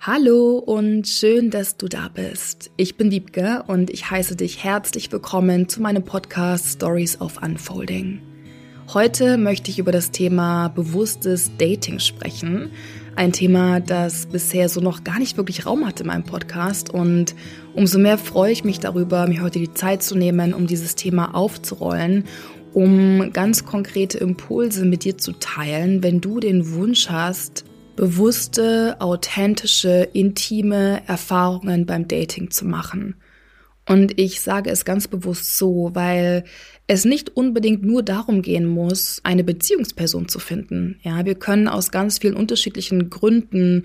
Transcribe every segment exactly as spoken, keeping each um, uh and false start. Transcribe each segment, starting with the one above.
Hallo und schön, dass du da bist. Ich bin Wiebke und ich heiße dich herzlich willkommen zu meinem Podcast Stories of Unfolding. Heute möchte ich über das Thema bewusstes Dating sprechen. Ein Thema, das bisher so noch gar nicht wirklich Raum hatte in meinem Podcast. Und umso mehr freue ich mich darüber, mir heute die Zeit zu nehmen, um dieses Thema aufzurollen, um ganz konkrete Impulse mit dir zu teilen, wenn du den Wunsch hast, bewusste, authentische, intime Erfahrungen beim Dating zu machen. Und ich sage es ganz bewusst so, weil es nicht unbedingt nur darum gehen muss, eine Beziehungsperson zu finden. Ja, wir können aus ganz vielen unterschiedlichen Gründen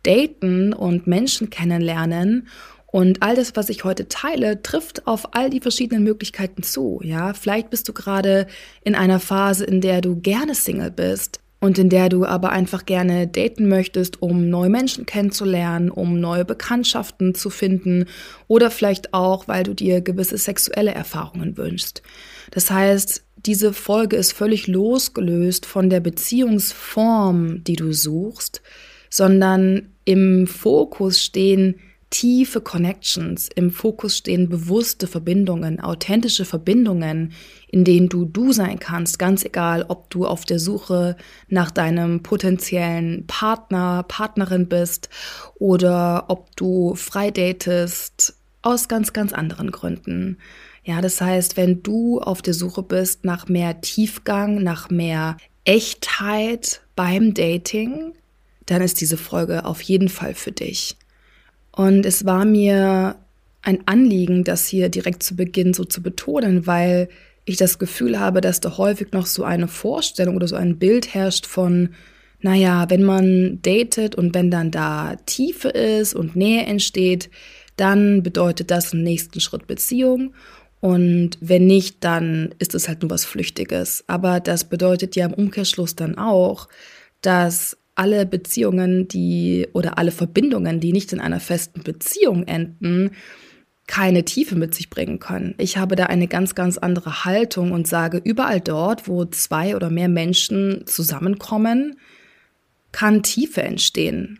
daten und Menschen kennenlernen. Und all das, was ich heute teile, trifft auf all die verschiedenen Möglichkeiten zu. Ja, vielleicht bist du gerade in einer Phase, in der du gerne Single bist. Und in der du aber einfach gerne daten möchtest, um neue Menschen kennenzulernen, um neue Bekanntschaften zu finden oder vielleicht auch, weil du dir gewisse sexuelle Erfahrungen wünschst. Das heißt, diese Folge ist völlig losgelöst von der Beziehungsform, die du suchst, sondern im Fokus stehen tiefe Connections, im Fokus stehen bewusste Verbindungen, authentische Verbindungen, in denen du du sein kannst, ganz egal, ob du auf der Suche nach deinem potenziellen Partner, Partnerin bist oder ob du frei datest, aus ganz, ganz anderen Gründen. Ja, das heißt, wenn du auf der Suche bist nach mehr Tiefgang, nach mehr Echtheit beim Dating, dann ist diese Folge auf jeden Fall für dich. Und es war mir ein Anliegen, das hier direkt zu Beginn so zu betonen, weil ich das Gefühl habe, dass da häufig noch so eine Vorstellung oder so ein Bild herrscht von, naja, wenn man datet und wenn dann da Tiefe ist und Nähe entsteht, dann bedeutet das im nächsten Schritt Beziehung. Und wenn nicht, dann ist es halt nur was Flüchtiges. Aber das bedeutet ja im Umkehrschluss dann auch, dass alle Beziehungen, die oder alle Verbindungen, die nicht in einer festen Beziehung enden, keine Tiefe mit sich bringen können. Ich habe da eine ganz, ganz andere Haltung und sage, überall dort, wo zwei oder mehr Menschen zusammenkommen, kann Tiefe entstehen.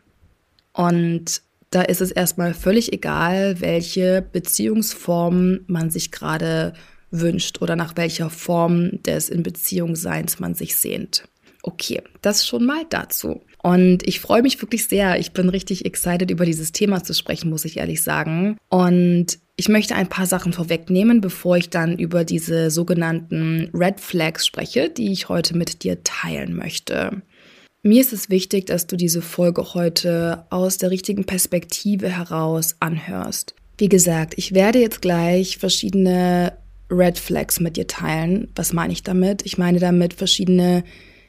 Und da ist es erstmal völlig egal, welche Beziehungsform man sich gerade wünscht oder nach welcher Form des In-Beziehung-Seins man sich sehnt. Okay, das schon mal dazu. Und ich freue mich wirklich sehr. Ich bin richtig excited, über dieses Thema zu sprechen, muss ich ehrlich sagen. Und ich möchte ein paar Sachen vorwegnehmen, bevor ich dann über diese sogenannten Red Flags spreche, die ich heute mit dir teilen möchte. Mir ist es wichtig, dass du diese Folge heute aus der richtigen Perspektive heraus anhörst. Wie gesagt, ich werde jetzt gleich verschiedene Red Flags mit dir teilen. Was meine ich damit? Ich meine damit verschiedene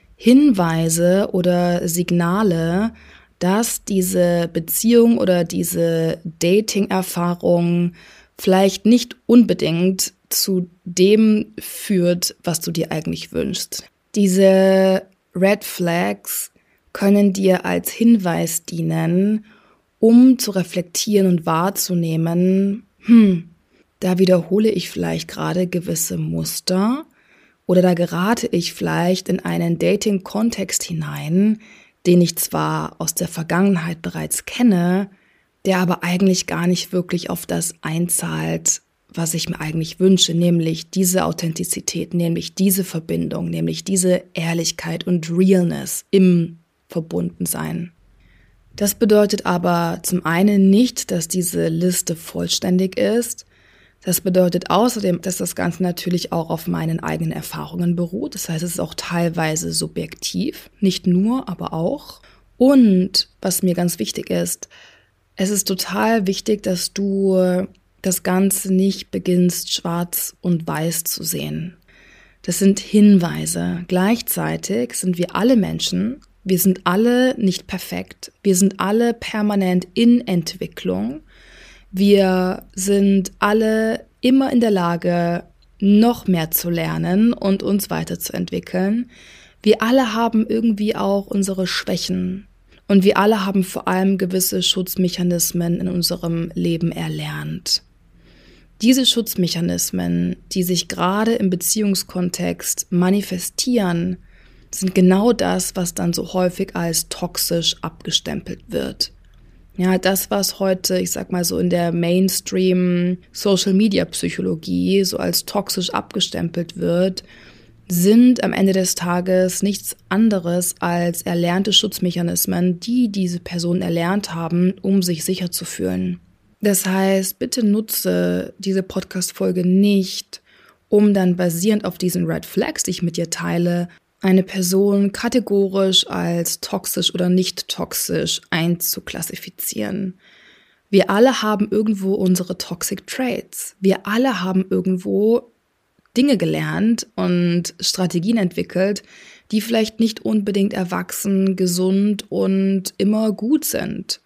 Hinweise oder Signale, dass diese Beziehung oder diese Dating-Erfahrung vielleicht nicht unbedingt zu dem führt, was du dir eigentlich wünschst. Diese Red Flags können dir als Hinweis dienen, um zu reflektieren und wahrzunehmen, hm, da wiederhole ich vielleicht gerade gewisse Muster, oder da gerate ich vielleicht in einen Dating-Kontext hinein, den ich zwar aus der Vergangenheit bereits kenne, der aber eigentlich gar nicht wirklich auf das einzahlt, was ich mir eigentlich wünsche, nämlich diese Authentizität, nämlich diese Verbindung, nämlich diese Ehrlichkeit und Realness im Verbundensein. Das bedeutet aber zum einen nicht, dass diese Liste vollständig ist. Das bedeutet außerdem, dass das Ganze natürlich auch auf meinen eigenen Erfahrungen beruht. Das heißt, es ist auch teilweise subjektiv, nicht nur, aber auch. Und was mir ganz wichtig ist, es ist total wichtig, dass du das Ganze nicht beginnst, schwarz und weiß zu sehen. Das sind Hinweise. Gleichzeitig sind wir alle Menschen, wir sind alle nicht perfekt, wir sind alle permanent in Entwicklung. Wir sind alle immer in der Lage, noch mehr zu lernen und uns weiterzuentwickeln. Wir alle haben irgendwie auch unsere Schwächen und wir alle haben vor allem gewisse Schutzmechanismen in unserem Leben erlernt. Diese Schutzmechanismen, die sich gerade im Beziehungskontext manifestieren, sind genau das, was dann so häufig als toxisch abgestempelt wird. Ja, das, was heute, ich sag mal so in der Mainstream-Social-Media-Psychologie so als toxisch abgestempelt wird, sind am Ende des Tages nichts anderes als erlernte Schutzmechanismen, die diese Personen erlernt haben, um sich sicher zu fühlen. Das heißt, bitte nutze diese Podcast-Folge nicht, um dann basierend auf diesen Red Flags, die ich mit dir teile, eine Person kategorisch als toxisch oder nicht toxisch einzuklassifizieren. Wir alle haben irgendwo unsere Toxic Traits. Wir alle haben irgendwo Dinge gelernt und Strategien entwickelt, die vielleicht nicht unbedingt erwachsen, gesund und immer gut sind.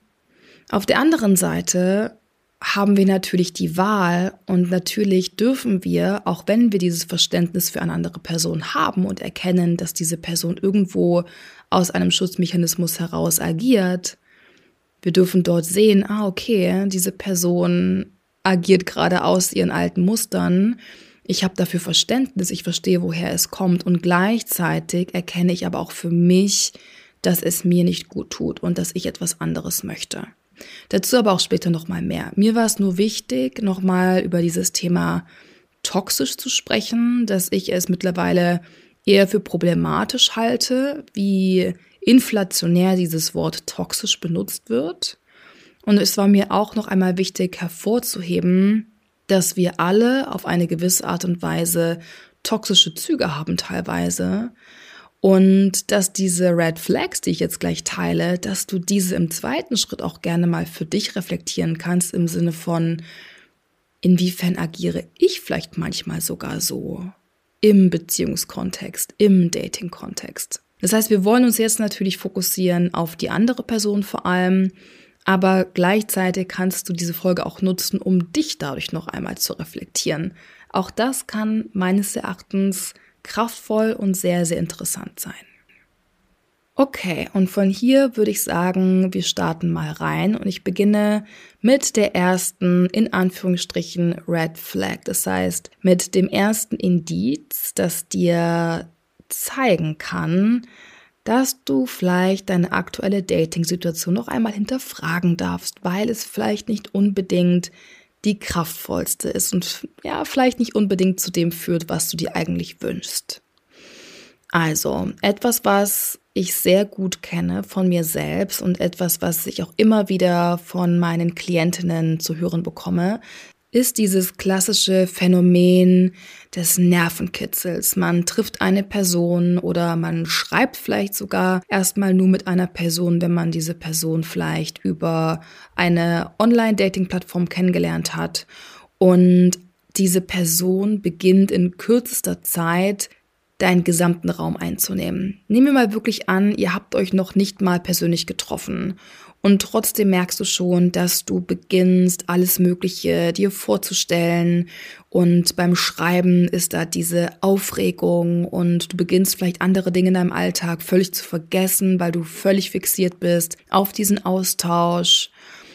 Auf der anderen Seite haben wir natürlich die Wahl und natürlich dürfen wir, auch wenn wir dieses Verständnis für eine andere Person haben und erkennen, dass diese Person irgendwo aus einem Schutzmechanismus heraus agiert, wir dürfen dort sehen, ah okay, diese Person agiert gerade aus ihren alten Mustern. Ich habe dafür Verständnis, ich verstehe, woher es kommt und gleichzeitig erkenne ich aber auch für mich, dass es mir nicht gut tut und dass ich etwas anderes möchte. Dazu aber auch später nochmal mehr. Mir war es nur wichtig, nochmal über dieses Thema toxisch zu sprechen, dass ich es mittlerweile eher für problematisch halte, wie inflationär dieses Wort toxisch benutzt wird. Und es war mir auch noch einmal wichtig hervorzuheben, dass wir alle auf eine gewisse Art und Weise toxische Züge haben teilweise. Und dass diese Red Flags, die ich jetzt gleich teile, dass du diese im zweiten Schritt auch gerne mal für dich reflektieren kannst im Sinne von, inwiefern agiere ich vielleicht manchmal sogar so im Beziehungskontext, im Dating-Kontext. Das heißt, wir wollen uns jetzt natürlich fokussieren auf die andere Person vor allem, aber gleichzeitig kannst du diese Folge auch nutzen, um dich dadurch noch einmal zu reflektieren. Auch das kann meines Erachtens kraftvoll und sehr, sehr interessant sein. Okay, und von hier würde ich sagen, wir starten mal rein und ich beginne mit der ersten, in Anführungsstrichen, Red Flag. Das heißt, mit dem ersten Indiz, das dir zeigen kann, dass du vielleicht deine aktuelle Dating-Situation noch einmal hinterfragen darfst, weil es vielleicht nicht unbedingt die kraftvollste ist und ja, vielleicht nicht unbedingt zu dem führt, was du dir eigentlich wünschst. Also, etwas, was ich sehr gut kenne von mir selbst und etwas, was ich auch immer wieder von meinen Klientinnen zu hören bekomme, ist dieses klassische Phänomen des Nervenkitzels. Man trifft eine Person oder man schreibt vielleicht sogar erstmal nur mit einer Person, wenn man diese Person vielleicht über eine Online-Dating-Plattform kennengelernt hat. Und diese Person beginnt in kürzester Zeit deinen gesamten Raum einzunehmen. Nehmen wir mal wirklich an, ihr habt euch noch nicht mal persönlich getroffen. Und trotzdem merkst du schon, dass du beginnst, alles Mögliche dir vorzustellen. Und beim Schreiben ist da diese Aufregung und du beginnst vielleicht andere Dinge in deinem Alltag völlig zu vergessen, weil du völlig fixiert bist auf diesen Austausch.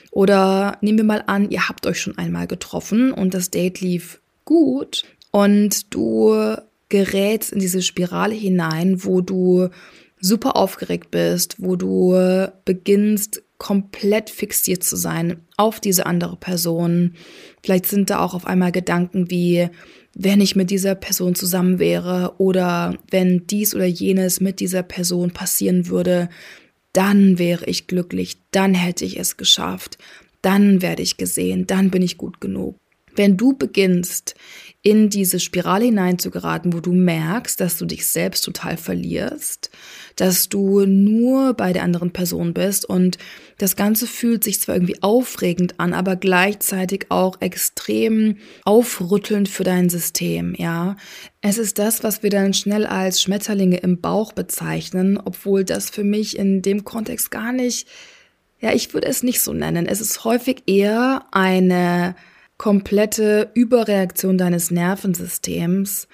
Oder nehmen wir mal an, ihr habt euch schon einmal getroffen und das Date lief gut und du gerätst in diese Spirale hinein, wo du super aufgeregt bist, wo du beginnst, komplett fixiert zu sein auf diese andere Person. Vielleicht sind da auch auf einmal Gedanken wie, wenn ich mit dieser Person zusammen wäre oder wenn dies oder jenes mit dieser Person passieren würde, dann wäre ich glücklich, dann hätte ich es geschafft, dann werde ich gesehen, dann bin ich gut genug. Wenn du beginnst, in diese Spirale hineinzugeraten, wo du merkst, dass du dich selbst total verlierst, dass du nur bei der anderen Person bist und das Ganze fühlt sich zwar irgendwie aufregend an, aber gleichzeitig auch extrem aufrüttelnd für dein System, ja. Es ist das, was wir dann schnell als Schmetterlinge im Bauch bezeichnen, obwohl das für mich in dem Kontext gar nicht, ja, ich würde es nicht so nennen. Es ist häufig eher eine komplette Überreaktion deines Nervensystems.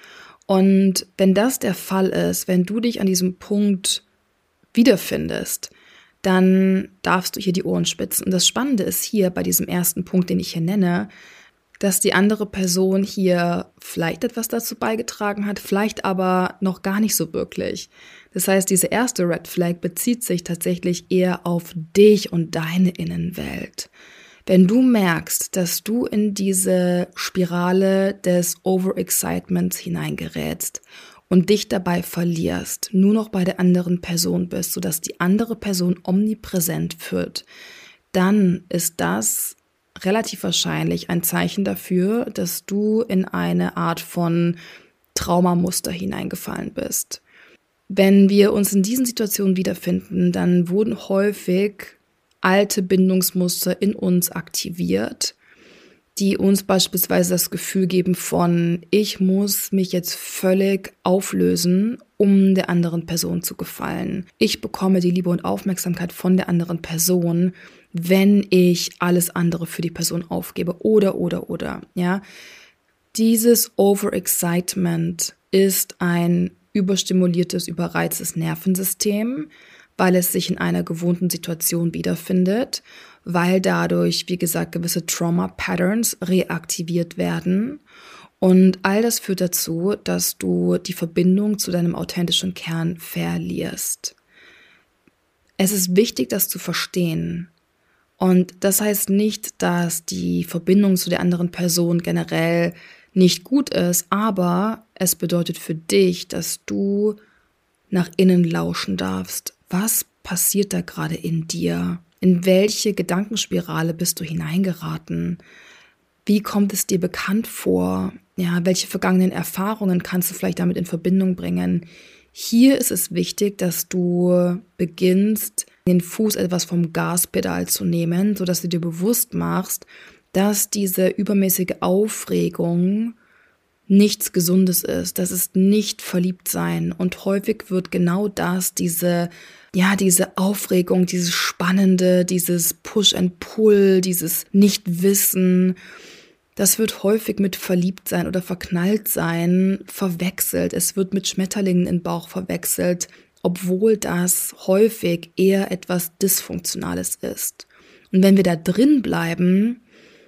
Und wenn das der Fall ist, wenn du dich an diesem Punkt wiederfindest, dann darfst du hier die Ohren spitzen. Und das Spannende ist hier bei diesem ersten Punkt, den ich hier nenne, dass die andere Person hier vielleicht etwas dazu beigetragen hat, vielleicht aber noch gar nicht so wirklich. Das heißt, diese erste Red Flag bezieht sich tatsächlich eher auf dich und deine Innenwelt. Wenn du merkst, dass du in diese Spirale des Overexcitements hineingerätst und dich dabei verlierst, nur noch bei der anderen Person bist, sodass die andere Person omnipräsent wird, dann ist das relativ wahrscheinlich ein Zeichen dafür, dass du in eine Art von Traumamuster hineingefallen bist. Wenn wir uns in diesen Situationen wiederfinden, dann wurden häufig alte Bindungsmuster in uns aktiviert, die uns beispielsweise das Gefühl geben von, ich muss mich jetzt völlig auflösen, um der anderen Person zu gefallen. Ich bekomme die Liebe und Aufmerksamkeit von der anderen Person, wenn ich alles andere für die Person aufgebe. Oder, oder, oder, ja. Dieses Overexcitement ist ein überstimuliertes, überreiztes Nervensystem, weil es sich in einer gewohnten Situation wiederfindet, weil dadurch, wie gesagt, gewisse Trauma-Patterns reaktiviert werden. Und all das führt dazu, dass du die Verbindung zu deinem authentischen Kern verlierst. Es ist wichtig, das zu verstehen. Und das heißt nicht, dass die Verbindung zu der anderen Person generell nicht gut ist, aber es bedeutet für dich, dass du nach innen lauschen darfst. Was passiert da gerade in dir? In welche Gedankenspirale bist du hineingeraten? Wie kommt es dir bekannt vor? Ja, welche vergangenen Erfahrungen kannst du vielleicht damit in Verbindung bringen? Hier ist es wichtig, dass du beginnst, den Fuß etwas vom Gaspedal zu nehmen, sodass du dir bewusst machst, dass diese übermäßige Aufregung nichts Gesundes ist. Das ist nicht Verliebtsein. Und häufig wird genau das, diese, ja, diese Aufregung, dieses Spannende, dieses Push and Pull, dieses Nichtwissen, das wird häufig mit Verliebtsein oder Verknalltsein verwechselt. Es wird mit Schmetterlingen im Bauch verwechselt, obwohl das häufig eher etwas Dysfunktionales ist. Und wenn wir da drin bleiben,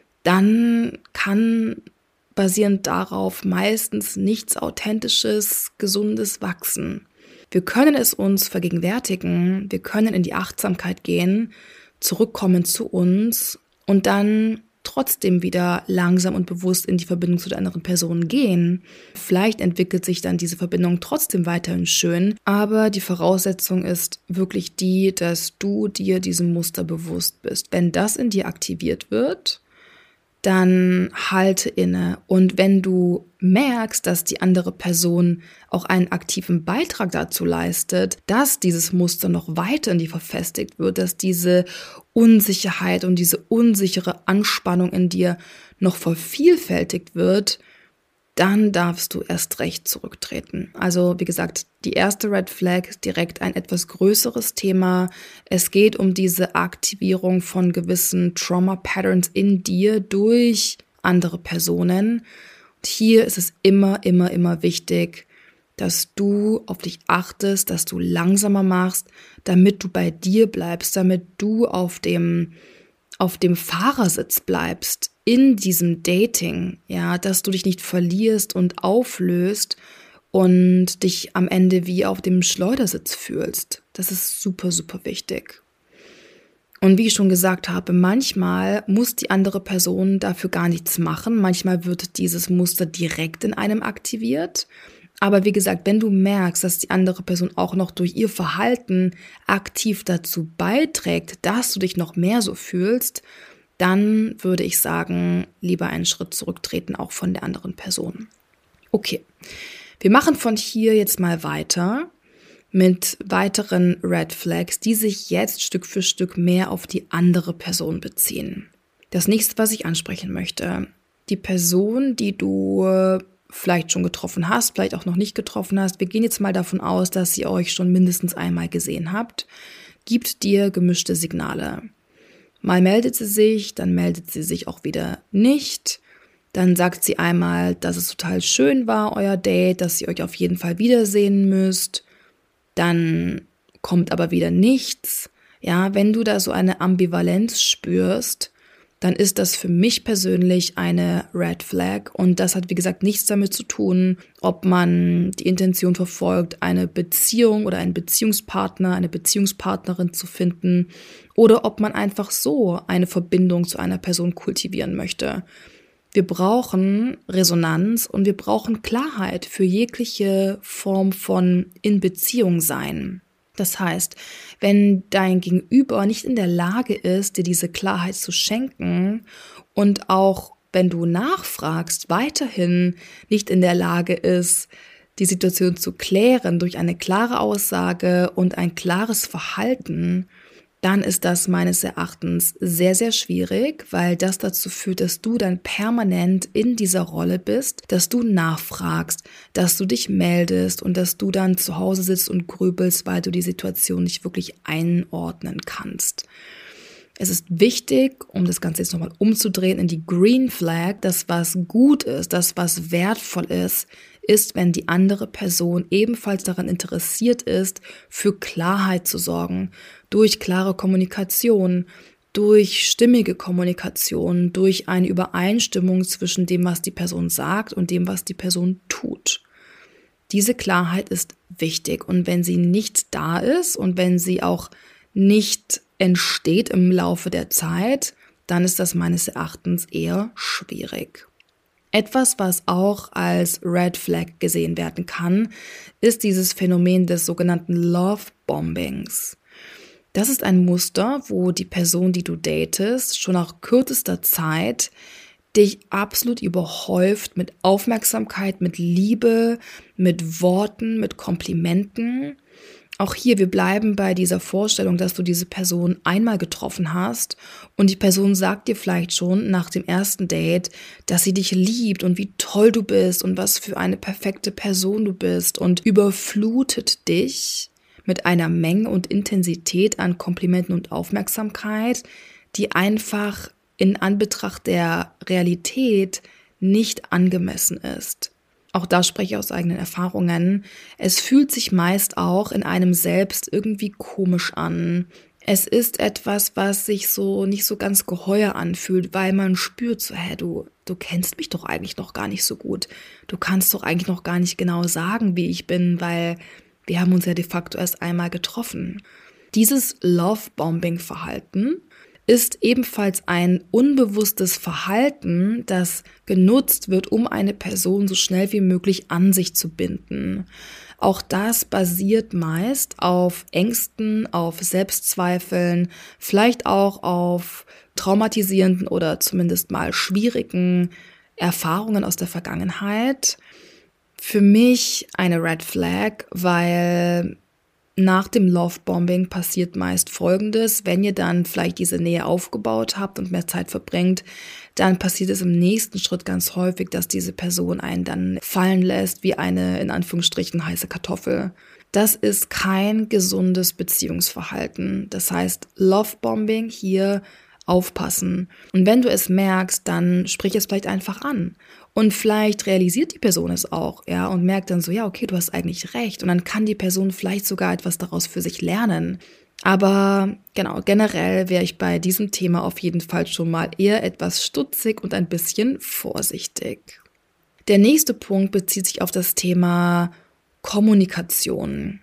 dann kann basierend darauf meistens nichts Authentisches, Gesundes wachsen. Wir können es uns vergegenwärtigen, wir können in die Achtsamkeit gehen, zurückkommen zu uns und dann trotzdem wieder langsam und bewusst in die Verbindung zu der anderen Person gehen. Vielleicht entwickelt sich dann diese Verbindung trotzdem weiterhin schön, aber die Voraussetzung ist wirklich die, dass du dir diesem Muster bewusst bist. Wenn das in dir aktiviert wird, dann halte inne. Und wenn du merkst, dass die andere Person auch einen aktiven Beitrag dazu leistet, dass dieses Muster noch weiter in dir verfestigt wird, dass diese Unsicherheit und diese unsichere Anspannung in dir noch vervielfältigt wird, dann darfst du erst recht zurücktreten. Also wie gesagt, die erste Red Flag ist direkt ein etwas größeres Thema. Es geht um diese Aktivierung von gewissen Trauma-Patterns in dir durch andere Personen. Und hier ist es immer, immer, immer wichtig, dass du auf dich achtest, dass du langsamer machst, damit du bei dir bleibst, damit du auf dem, auf dem Fahrersitz bleibst. In diesem Dating, ja, dass du dich nicht verlierst und auflöst und dich am Ende wie auf dem Schleudersitz fühlst. Das ist super, super wichtig. Und wie ich schon gesagt habe, manchmal muss die andere Person dafür gar nichts machen. Manchmal wird dieses Muster direkt in einem aktiviert. Aber wie gesagt, wenn du merkst, dass die andere Person auch noch durch ihr Verhalten aktiv dazu beiträgt, dass du dich noch mehr so fühlst, dann würde ich sagen, lieber einen Schritt zurücktreten, auch von der anderen Person. Okay, wir machen von hier jetzt mal weiter mit weiteren Red Flags, die sich jetzt Stück für Stück mehr auf die andere Person beziehen. Das nächste, was ich ansprechen möchte, die Person, die du vielleicht schon getroffen hast, vielleicht auch noch nicht getroffen hast, wir gehen jetzt mal davon aus, dass ihr euch schon mindestens einmal gesehen habt, gibt dir gemischte Signale. Mal meldet sie sich, dann meldet sie sich auch wieder nicht. Dann sagt sie einmal, dass es total schön war, euer Date, dass ihr euch auf jeden Fall wiedersehen müsst. Dann kommt aber wieder nichts. Ja, wenn du da so eine Ambivalenz spürst, dann ist das für mich persönlich eine Red Flag. Und das hat, wie gesagt, nichts damit zu tun, ob man die Intention verfolgt, eine Beziehung oder einen Beziehungspartner, eine Beziehungspartnerin zu finden oder ob man einfach so eine Verbindung zu einer Person kultivieren möchte. Wir brauchen Resonanz und wir brauchen Klarheit für jegliche Form von in Beziehung sein. Das heißt, wenn dein Gegenüber nicht in der Lage ist, dir diese Klarheit zu schenken und auch wenn du nachfragst, weiterhin nicht in der Lage ist, die Situation zu klären durch eine klare Aussage und ein klares Verhalten, dann ist das meines Erachtens sehr, sehr schwierig, weil das dazu führt, dass du dann permanent in dieser Rolle bist, dass du nachfragst, dass du dich meldest und dass du dann zu Hause sitzt und grübelst, weil du die Situation nicht wirklich einordnen kannst. Es ist wichtig, um das Ganze jetzt nochmal umzudrehen in die Green Flag, das, was gut ist, das, was wertvoll ist, ist, wenn die andere Person ebenfalls daran interessiert ist, für Klarheit zu sorgen, durch klare Kommunikation, durch stimmige Kommunikation, durch eine Übereinstimmung zwischen dem, was die Person sagt und dem, was die Person tut. Diese Klarheit ist wichtig und wenn sie nicht da ist und wenn sie auch nicht entsteht im Laufe der Zeit, dann ist das meines Erachtens eher schwierig. Etwas, was auch als Red Flag gesehen werden kann, ist dieses Phänomen des sogenannten Love Bombings. Das ist ein Muster, wo die Person, die du datest, schon nach kürzester Zeit dich absolut überhäuft mit Aufmerksamkeit, mit Liebe, mit Worten, mit Komplimenten. Auch hier, wir bleiben bei dieser Vorstellung, dass du diese Person einmal getroffen hast und die Person sagt dir vielleicht schon nach dem ersten Date, dass sie dich liebt und wie toll du bist und was für eine perfekte Person du bist und überflutet dich mit einer Menge und Intensität an Komplimenten und Aufmerksamkeit, die einfach in Anbetracht der Realität nicht angemessen ist. Auch da spreche ich aus eigenen Erfahrungen. Es fühlt sich meist auch in einem selbst irgendwie komisch an. Es ist etwas, was sich so nicht so ganz geheuer anfühlt, weil man spürt so, hä, du, du kennst mich doch eigentlich noch gar nicht so gut. Du kannst doch eigentlich noch gar nicht genau sagen, wie ich bin, weil wir haben uns ja de facto erst einmal getroffen. Dieses Love-Bombing-Verhalten ist ebenfalls ein unbewusstes Verhalten, das genutzt wird, um eine Person so schnell wie möglich an sich zu binden. Auch das basiert meist auf Ängsten, auf Selbstzweifeln, vielleicht auch auf traumatisierenden oder zumindest mal schwierigen Erfahrungen aus der Vergangenheit. Für mich eine Red Flag, weil nach dem Lovebombing passiert meist Folgendes: Wenn ihr dann vielleicht diese Nähe aufgebaut habt und mehr Zeit verbringt, dann passiert es im nächsten Schritt ganz häufig, dass diese Person einen dann fallen lässt wie eine, in Anführungsstrichen, heiße Kartoffel. Das ist kein gesundes Beziehungsverhalten. Das heißt, Lovebombing hier aufpassen. Und wenn du es merkst, dann sprich es vielleicht einfach an. Und vielleicht realisiert die Person es auch, ja, und merkt dann so, ja, okay, du hast eigentlich recht. Und dann kann die Person vielleicht sogar etwas daraus für sich lernen. Aber genau, generell wäre ich bei diesem Thema auf jeden Fall schon mal eher etwas stutzig und ein bisschen vorsichtig. Der nächste Punkt bezieht sich auf das Thema Kommunikation.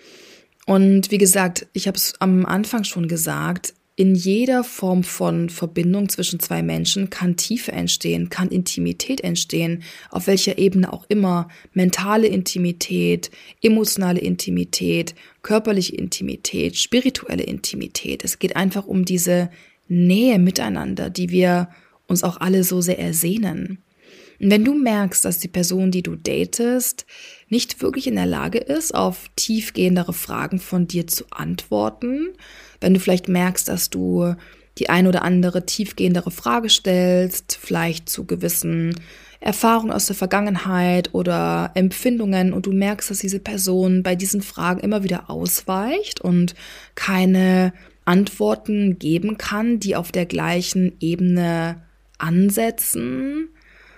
Und wie gesagt, ich habe es am Anfang schon gesagt, in jeder Form von Verbindung zwischen zwei Menschen kann Tiefe entstehen, kann Intimität entstehen, auf welcher Ebene auch immer. Mentale Intimität, emotionale Intimität, körperliche Intimität, spirituelle Intimität. Es geht einfach um diese Nähe miteinander, die wir uns auch alle so sehr ersehnen. Und wenn du merkst, dass die Person, die du datest, nicht wirklich in der Lage ist, auf tiefgehendere Fragen von dir zu antworten, wenn du vielleicht merkst, dass du die ein oder andere tiefgehendere Frage stellst, vielleicht zu gewissen Erfahrungen aus der Vergangenheit oder Empfindungen und du merkst, dass diese Person bei diesen Fragen immer wieder ausweicht und keine Antworten geben kann, die auf der gleichen Ebene ansetzen,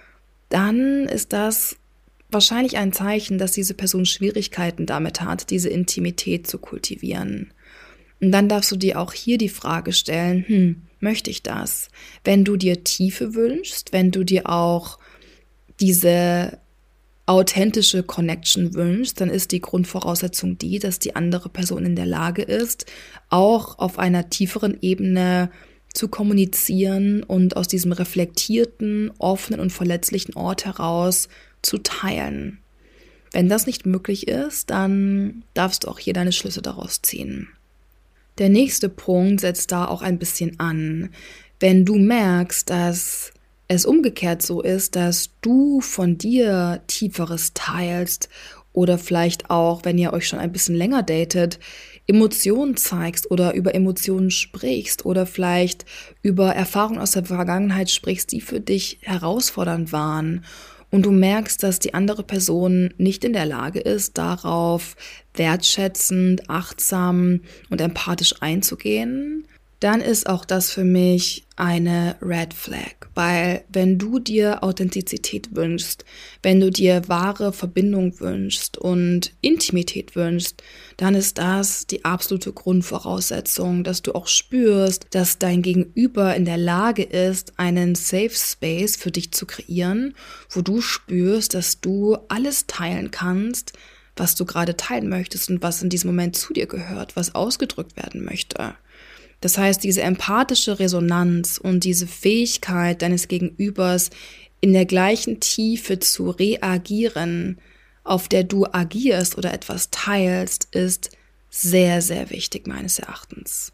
dann ist das wahrscheinlich ein Zeichen, dass diese Person Schwierigkeiten damit hat, diese Intimität zu kultivieren. Und dann darfst du dir auch hier die Frage stellen, hm, möchte ich das? Wenn du dir Tiefe wünschst, wenn du dir auch diese authentische Connection wünschst, dann ist die Grundvoraussetzung die, dass die andere Person in der Lage ist, auch auf einer tieferen Ebene zu kommunizieren und aus diesem reflektierten, offenen und verletzlichen Ort heraus zu teilen. Wenn das nicht möglich ist, dann darfst du auch hier deine Schlüsse daraus ziehen. Der nächste Punkt setzt da auch ein bisschen an. Wenn du merkst, dass es umgekehrt so ist, dass du von dir Tieferes teilst oder vielleicht auch, wenn ihr euch schon ein bisschen länger datet, Emotionen zeigst oder über Emotionen sprichst oder vielleicht über Erfahrungen aus der Vergangenheit sprichst, die für dich herausfordernd waren und du merkst, dass die andere Person nicht in der Lage ist, darauf wertschätzend, achtsam und empathisch einzugehen, dann ist auch das für mich eine Red Flag, weil wenn du dir Authentizität wünschst, wenn du dir wahre Verbindung wünschst und Intimität wünschst, dann ist das die absolute Grundvoraussetzung, dass du auch spürst, dass dein Gegenüber in der Lage ist, einen Safe Space für dich zu kreieren, wo du spürst, dass du alles teilen kannst, was du gerade teilen möchtest und was in diesem Moment zu dir gehört, was ausgedrückt werden möchte. Das heißt, diese empathische Resonanz und diese Fähigkeit deines Gegenübers in der gleichen Tiefe zu reagieren, auf der du agierst oder etwas teilst, ist sehr, sehr wichtig meines Erachtens.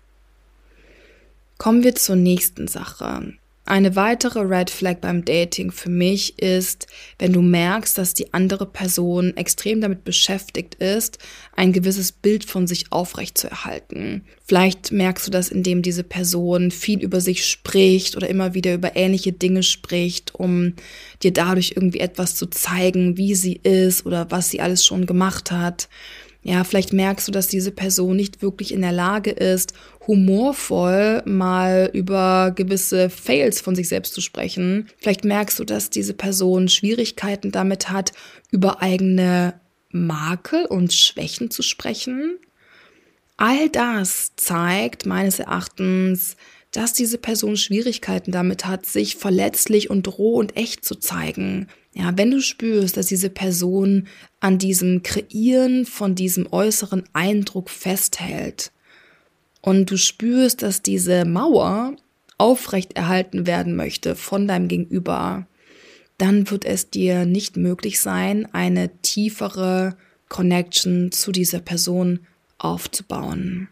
Kommen wir zur nächsten Sache. Eine weitere Red Flag beim Dating für mich ist, wenn du merkst, dass die andere Person extrem damit beschäftigt ist, ein gewisses Bild von sich aufrechtzuerhalten. Vielleicht merkst du das, indem diese Person viel über sich spricht oder immer wieder über ähnliche Dinge spricht, um dir dadurch irgendwie etwas zu zeigen, wie sie ist oder was sie alles schon gemacht hat. Ja, vielleicht merkst du, dass diese Person nicht wirklich in der Lage ist, humorvoll mal über gewisse Fails von sich selbst zu sprechen. Vielleicht merkst du, dass diese Person Schwierigkeiten damit hat, über eigene Makel und Schwächen zu sprechen. All das zeigt meines Erachtens, dass diese Person Schwierigkeiten damit hat, sich verletzlich und roh und echt zu zeigen. Ja, wenn du spürst, dass diese Person an diesem Kreieren von diesem äußeren Eindruck festhält und du spürst, dass diese Mauer aufrechterhalten werden möchte von deinem Gegenüber, dann wird es dir nicht möglich sein, eine tiefere Connection zu dieser Person aufzubauen.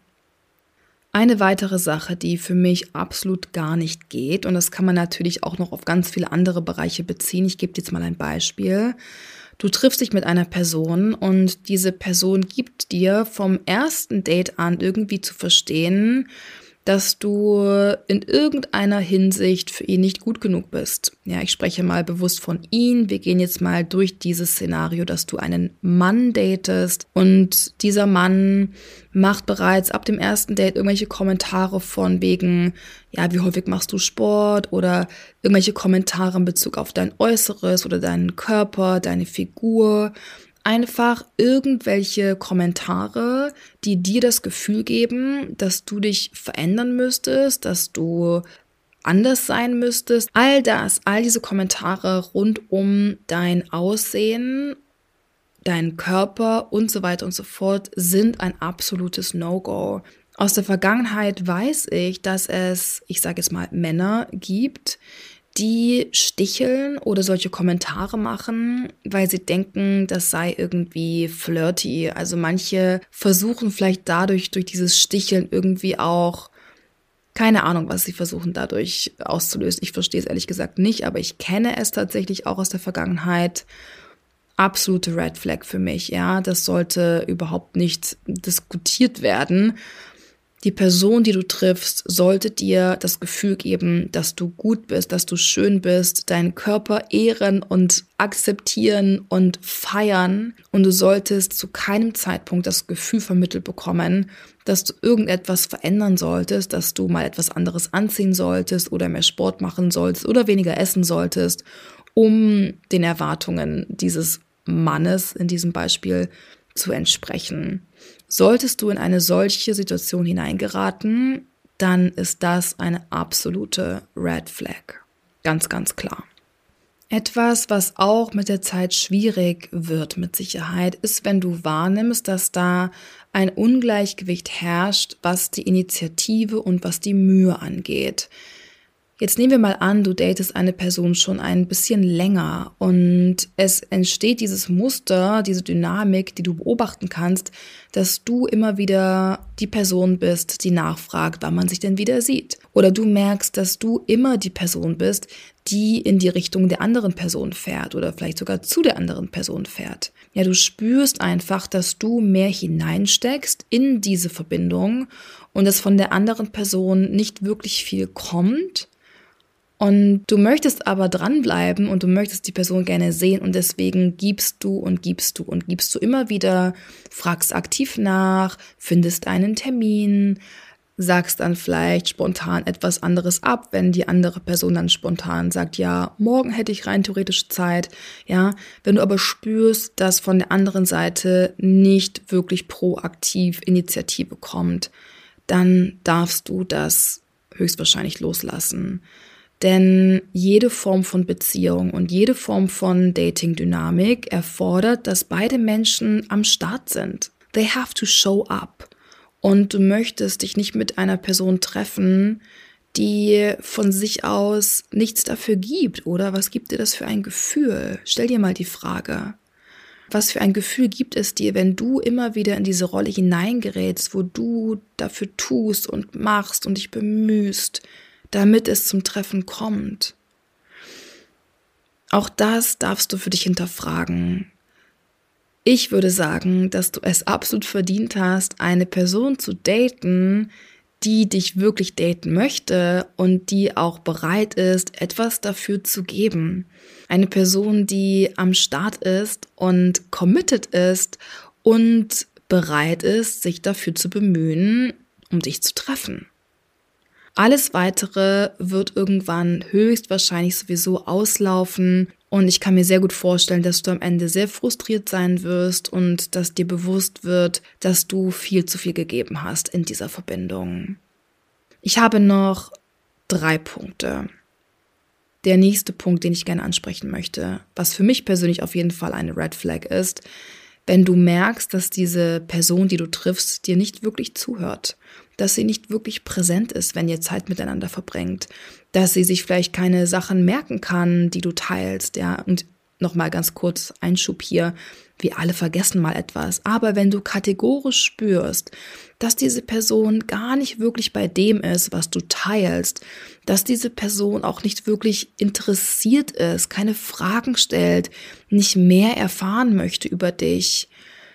Eine weitere Sache, die für mich absolut gar nicht geht, und das kann man natürlich auch noch auf ganz viele andere Bereiche beziehen. Ich gebe dir jetzt mal ein Beispiel. Du triffst dich mit einer Person und diese Person gibt dir vom ersten Date an irgendwie zu verstehen, dass du in irgendeiner Hinsicht für ihn nicht gut genug bist. Ja, ich spreche mal bewusst von ihn. Wir gehen jetzt mal durch dieses Szenario, dass du einen Mann datest und dieser Mann macht bereits ab dem ersten Date irgendwelche Kommentare von wegen, ja, wie häufig machst du Sport oder irgendwelche Kommentare in Bezug auf dein Äußeres oder deinen Körper, deine Figur. Einfach irgendwelche Kommentare, die dir das Gefühl geben, dass du dich verändern müsstest, dass du anders sein müsstest. All das, all diese Kommentare rund um dein Aussehen, deinen Körper und so weiter und so fort sind ein absolutes No-Go. Aus der Vergangenheit weiß ich, dass es, ich sage jetzt mal, Männer gibt, die sticheln oder solche Kommentare machen, weil sie denken, das sei irgendwie flirty. Also manche versuchen vielleicht dadurch, durch dieses Sticheln irgendwie auch, keine Ahnung, was sie versuchen dadurch auszulösen. Ich verstehe es ehrlich gesagt nicht, aber ich kenne es tatsächlich auch aus der Vergangenheit. Absolute Red Flag für mich, ja. Das sollte überhaupt nicht diskutiert werden. Die Person, die du triffst, sollte dir das Gefühl geben, dass du gut bist, dass du schön bist, deinen Körper ehren und akzeptieren und feiern. Und du solltest zu keinem Zeitpunkt das Gefühl vermittelt bekommen, dass du irgendetwas verändern solltest, dass du mal etwas anderes anziehen solltest oder mehr Sport machen solltest oder weniger essen solltest, um den Erwartungen dieses Mannes in diesem Beispiel zu entsprechen. Solltest du in eine solche Situation hineingeraten, dann ist das eine absolute Red Flag. Ganz, ganz klar. Etwas, was auch mit der Zeit schwierig wird mit Sicherheit, ist, wenn du wahrnimmst, dass da ein Ungleichgewicht herrscht, was die Initiative und was die Mühe angeht. Jetzt nehmen wir mal an, du datest eine Person schon ein bisschen länger und es entsteht dieses Muster, diese Dynamik, die du beobachten kannst, dass du immer wieder die Person bist, die nachfragt, wann man sich denn wieder sieht. Oder du merkst, dass du immer die Person bist, die in die Richtung der anderen Person fährt oder vielleicht sogar zu der anderen Person fährt. Ja, du spürst einfach, dass du mehr hineinsteckst in diese Verbindung und dass von der anderen Person nicht wirklich viel kommt. Und du möchtest aber dranbleiben und du möchtest die Person gerne sehen und deswegen gibst du und gibst du und gibst du immer wieder, fragst aktiv nach, findest einen Termin, sagst dann vielleicht spontan etwas anderes ab, wenn die andere Person dann spontan sagt, ja, morgen hätte ich rein theoretisch Zeit, ja. Wenn du aber spürst, dass von der anderen Seite nicht wirklich proaktiv Initiative kommt, dann darfst du das höchstwahrscheinlich loslassen. Denn jede Form von Beziehung und jede Form von Dating-Dynamik erfordert, dass beide Menschen am Start sind. They have to show up. Und du möchtest dich nicht mit einer Person treffen, die von sich aus nichts dafür gibt, oder? Was gibt dir das für ein Gefühl? Stell dir mal die Frage. Was für ein Gefühl gibt es dir, wenn du immer wieder in diese Rolle hineingerätst, wo du dafür tust und machst und dich bemühst, damit es zum Treffen kommt? Auch das darfst du für dich hinterfragen. Ich würde sagen, dass du es absolut verdient hast, eine Person zu daten, die dich wirklich daten möchte und die auch bereit ist, etwas dafür zu geben. Eine Person, die am Start ist und committed ist und bereit ist, sich dafür zu bemühen, um dich zu treffen. Alles Weitere wird irgendwann höchstwahrscheinlich sowieso auslaufen und ich kann mir sehr gut vorstellen, dass du am Ende sehr frustriert sein wirst und dass dir bewusst wird, dass du viel zu viel gegeben hast in dieser Verbindung. Ich habe noch drei Punkte. Der nächste Punkt, den ich gerne ansprechen möchte, was für mich persönlich auf jeden Fall eine Red Flag ist, wenn du merkst, dass diese Person, die du triffst, dir nicht wirklich zuhört, dass sie nicht wirklich präsent ist, wenn ihr Zeit miteinander verbringt, dass sie sich vielleicht keine Sachen merken kann, die du teilst, ja, und nochmal ganz kurz Einschub hier, wir alle vergessen mal etwas, aber wenn du kategorisch spürst, dass diese Person gar nicht wirklich bei dem ist, was du teilst, dass diese Person auch nicht wirklich interessiert ist, keine Fragen stellt, nicht mehr erfahren möchte über dich,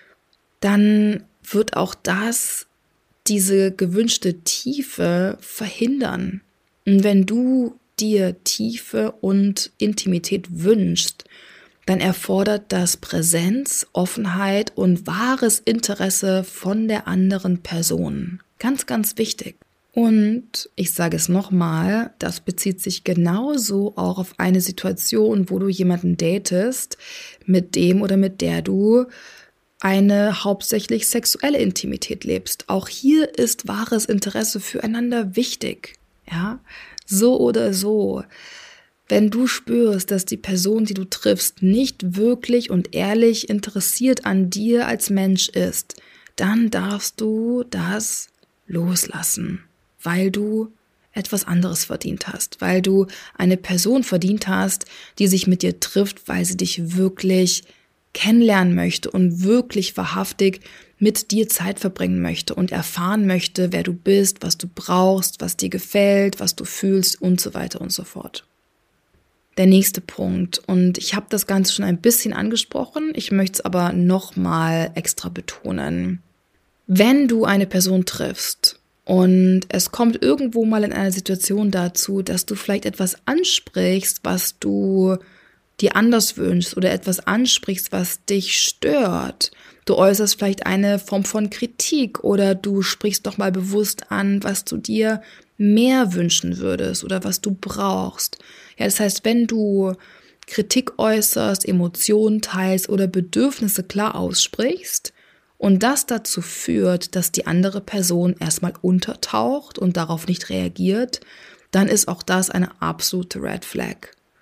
dann wird auch das diese gewünschte Tiefe verhindern. Und wenn du dir Tiefe und Intimität wünschst, dann erfordert das Präsenz, Offenheit und wahres Interesse von der anderen Person. Ganz, ganz wichtig. Und ich sage es nochmal, das bezieht sich genauso auch auf eine Situation, wo du jemanden datest, mit dem oder mit der du eine hauptsächlich sexuelle Intimität lebst. Auch hier ist wahres Interesse füreinander wichtig. Ja, so oder so. Wenn du spürst, dass die Person, die du triffst, nicht wirklich und ehrlich interessiert an dir als Mensch ist, dann darfst du das loslassen, weil du etwas anderes verdient hast, weil du eine Person verdient hast, die sich mit dir trifft, weil sie dich wirklich kennenlernen möchte und wirklich wahrhaftig mit dir Zeit verbringen möchte und erfahren möchte, wer du bist, was du brauchst, was dir gefällt, was du fühlst und so weiter und so fort. Der nächste Punkt, und ich habe das Ganze schon ein bisschen angesprochen, ich möchte es aber nochmal extra betonen. Wenn du eine Person triffst und es kommt irgendwo mal in einer Situation dazu, dass du vielleicht etwas ansprichst, was du dir anders wünschst oder etwas ansprichst, was dich stört. Du äußerst vielleicht eine Form von Kritik oder du sprichst doch mal bewusst an, was du dir mehr wünschen würdest oder was du brauchst. Ja, das heißt, wenn du Kritik äußerst, Emotionen teilst oder Bedürfnisse klar aussprichst und das dazu führt, dass die andere Person erstmal untertaucht und darauf nicht reagiert, dann ist auch das eine absolute Red Flag.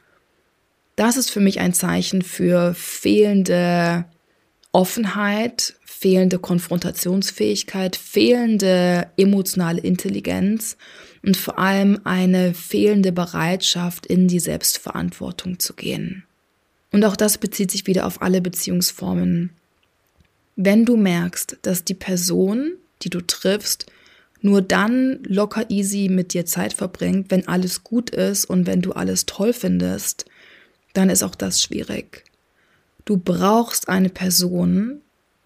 Das ist für mich ein Zeichen für fehlende Offenheit, fehlende Konfrontationsfähigkeit, fehlende emotionale Intelligenz und vor allem eine fehlende Bereitschaft, in die Selbstverantwortung zu gehen. Und auch das bezieht sich wieder auf alle Beziehungsformen. Wenn du merkst, dass die Person, die du triffst, nur dann locker easy mit dir Zeit verbringt, wenn alles gut ist und wenn du alles toll findest, dann ist auch das schwierig. Du brauchst eine Person,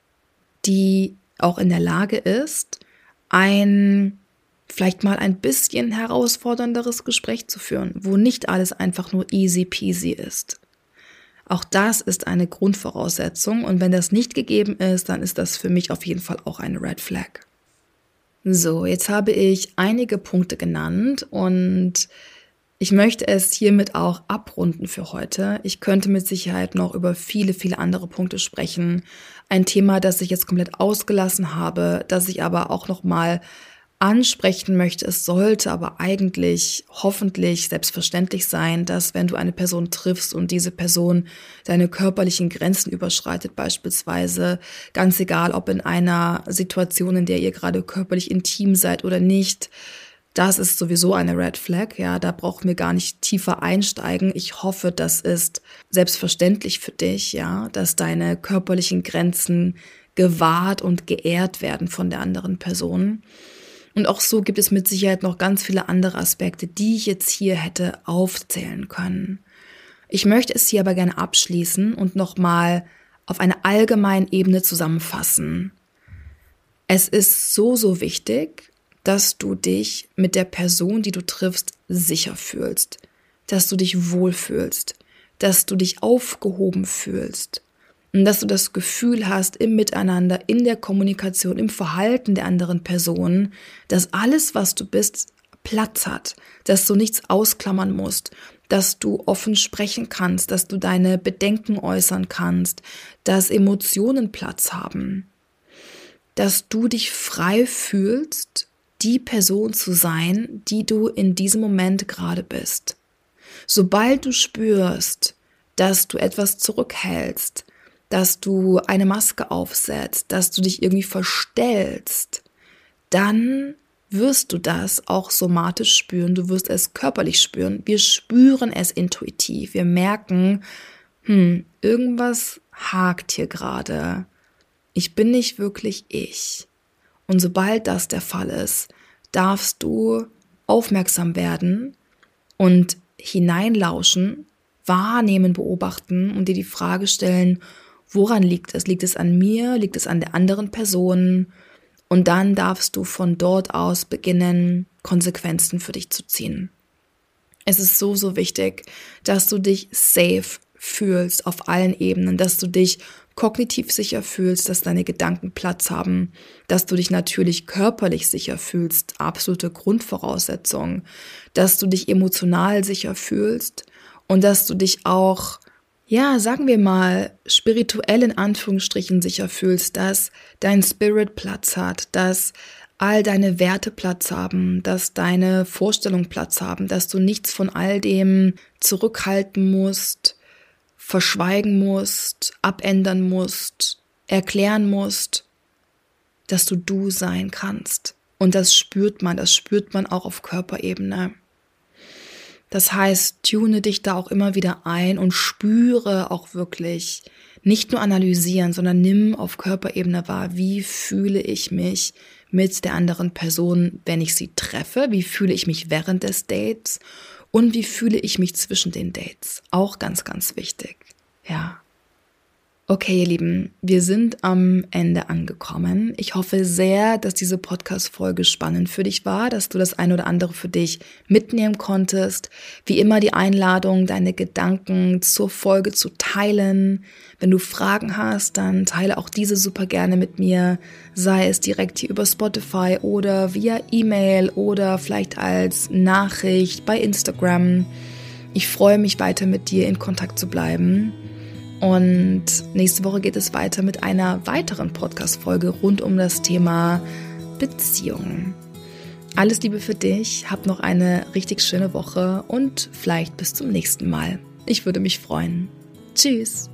die auch in der Lage ist, ein vielleicht mal ein bisschen herausfordernderes Gespräch zu führen, wo nicht alles einfach nur easy peasy ist. Auch das ist eine Grundvoraussetzung und wenn das nicht gegeben ist, dann ist das für mich auf jeden Fall auch eine Red Flag. So, jetzt habe ich einige Punkte genannt und ich möchte es hiermit auch abrunden für heute. Ich könnte mit Sicherheit noch über viele, viele andere Punkte sprechen. Ein Thema, das ich jetzt komplett ausgelassen habe, das ich aber auch noch mal ansprechen möchte. Es sollte aber eigentlich hoffentlich selbstverständlich sein, dass wenn du eine Person triffst und diese Person deine körperlichen Grenzen überschreitet, beispielsweise, ganz egal, ob in einer Situation, in der ihr gerade körperlich intim seid oder nicht, das ist sowieso eine Red Flag, ja, da brauchen wir gar nicht tiefer einsteigen. Ich hoffe, das ist selbstverständlich für dich, ja, dass deine körperlichen Grenzen gewahrt und geehrt werden von der anderen Person. Und auch so gibt es mit Sicherheit noch ganz viele andere Aspekte, die ich jetzt hier hätte aufzählen können. Ich möchte es hier aber gerne abschließen und nochmal auf einer allgemeinen Ebene zusammenfassen. Es ist so, so wichtig, dass du dich mit der Person, die du triffst, sicher fühlst, dass du dich wohlfühlst, dass du dich aufgehoben fühlst und dass du das Gefühl hast im Miteinander, in der Kommunikation, im Verhalten der anderen Person, dass alles, was du bist, Platz hat, dass du nichts ausklammern musst, dass du offen sprechen kannst, dass du deine Bedenken äußern kannst, dass Emotionen Platz haben, dass du dich frei fühlst, die Person zu sein, die du in diesem Moment gerade bist. Sobald du spürst, dass du etwas zurückhältst, dass du eine Maske aufsetzt, dass du dich irgendwie verstellst, dann wirst du das auch somatisch spüren, du wirst es körperlich spüren. Wir spüren es intuitiv, wir merken, hm, irgendwas hakt hier gerade. Ich bin nicht wirklich ich. Und sobald das der Fall ist, darfst du aufmerksam werden und hineinlauschen, wahrnehmen, beobachten und dir die Frage stellen, woran liegt es? Liegt es an mir? Liegt es an der anderen Person? Und dann darfst du von dort aus beginnen, Konsequenzen für dich zu ziehen. Es ist so, so wichtig, dass du dich safe fühlst auf allen Ebenen, dass du dich kognitiv sicher fühlst, dass deine Gedanken Platz haben, dass du dich natürlich körperlich sicher fühlst, absolute Grundvoraussetzung, dass du dich emotional sicher fühlst und dass du dich auch, ja, sagen wir mal, spirituell in Anführungsstrichen sicher fühlst, dass dein Spirit Platz hat, dass all deine Werte Platz haben, dass deine Vorstellungen Platz haben, dass du nichts von all dem zurückhalten musst, verschweigen musst, abändern musst, erklären musst, dass du du sein kannst. Und das spürt man, das spürt man auch auf Körperebene. Das heißt, tune dich da auch immer wieder ein und spüre auch wirklich, nicht nur analysieren, sondern nimm auf Körperebene wahr, wie fühle ich mich mit der anderen Person, wenn ich sie treffe, wie fühle ich mich während des Dates und wie fühle ich mich zwischen den Dates. Auch ganz, ganz wichtig. Ja. Okay, ihr Lieben, wir sind am Ende angekommen. Ich hoffe sehr, dass diese Podcast-Folge spannend für dich war, dass du das ein oder andere für dich mitnehmen konntest. Wie immer die Einladung, deine Gedanken zur Folge zu teilen. Wenn du Fragen hast, dann teile auch diese super gerne mit mir, sei es direkt hier über Spotify oder via E-Mail oder vielleicht als Nachricht bei Instagram. Ich freue mich weiter mit dir in Kontakt zu bleiben. Und nächste Woche geht es weiter mit einer weiteren Podcast-Folge rund um das Thema Beziehungen. Alles Liebe für dich, hab noch eine richtig schöne Woche und vielleicht bis zum nächsten Mal. Ich würde mich freuen. Tschüss!